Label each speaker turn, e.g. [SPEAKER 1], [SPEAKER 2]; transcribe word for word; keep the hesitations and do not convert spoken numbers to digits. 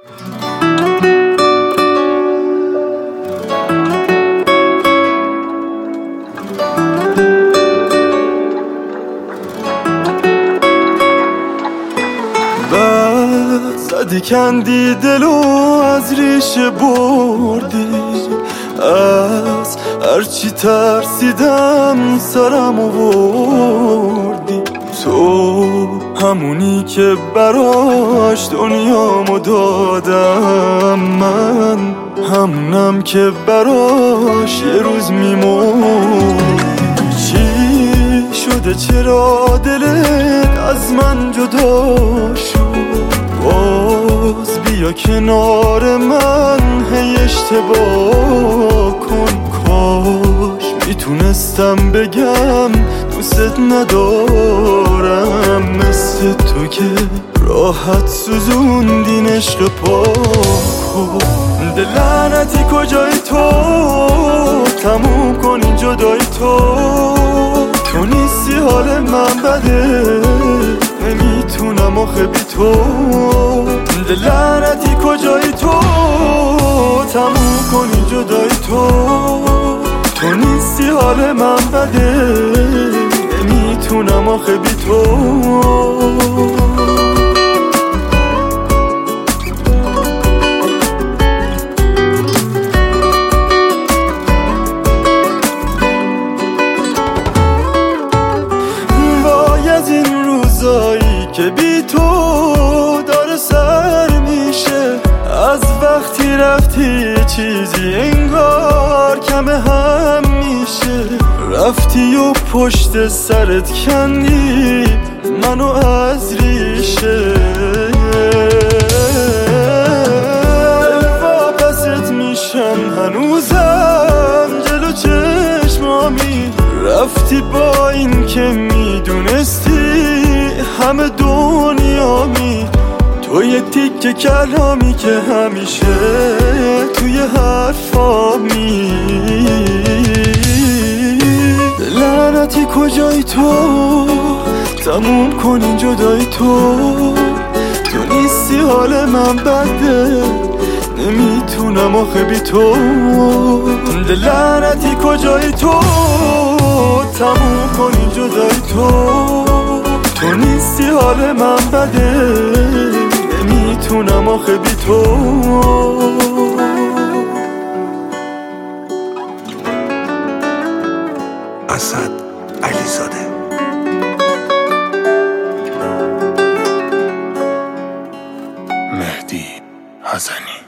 [SPEAKER 1] زدی کندی دلو از ریشه بردی، از هرچی ترسیدم سرم آوردی. تو همونی که براش دنیامو دادم، من همونم که براش یه روز میمرد. چی شده چرا دلت از من جدا شد؟ باز بیا کنار من، هی اشتباه کن. کاش میتونستم بگم دوست ندارم، مثل تو که راحت سوزوندین عشق پاکو. دل لعنتی کجای تو؟ تموم کن این جدای تو. تو نیستی حال من بده، نمیتونم آخه بی تو. دل لعنتی کجای تو؟ تموم کن این جدای تو. تو نیستی حال من بده، نمیتونم آخه بی تو. که بی تو داره سر میشه، از وقتی رفتی چیزی انگار کم هم میشه. رفتی و پشت سرت کندی منو از ریشه، واپست میشم هنوزم جلو چشمامی. رفتی با این که میدونستی همه دنیامی. تو یه تیکه کلامی که همیشه توی حرفامی. لعنتی کجای تو؟ تموم کن این جدای تو. تو نیستی حال من بده، نمیتونم آخه بی تو. لعنتی کجای تو؟ تموم کن این جدای تو. تو نیستی حال من بده، نمیتونم آخه بی تو.
[SPEAKER 2] اسد علیزاده.
[SPEAKER 1] مهدی حسنی.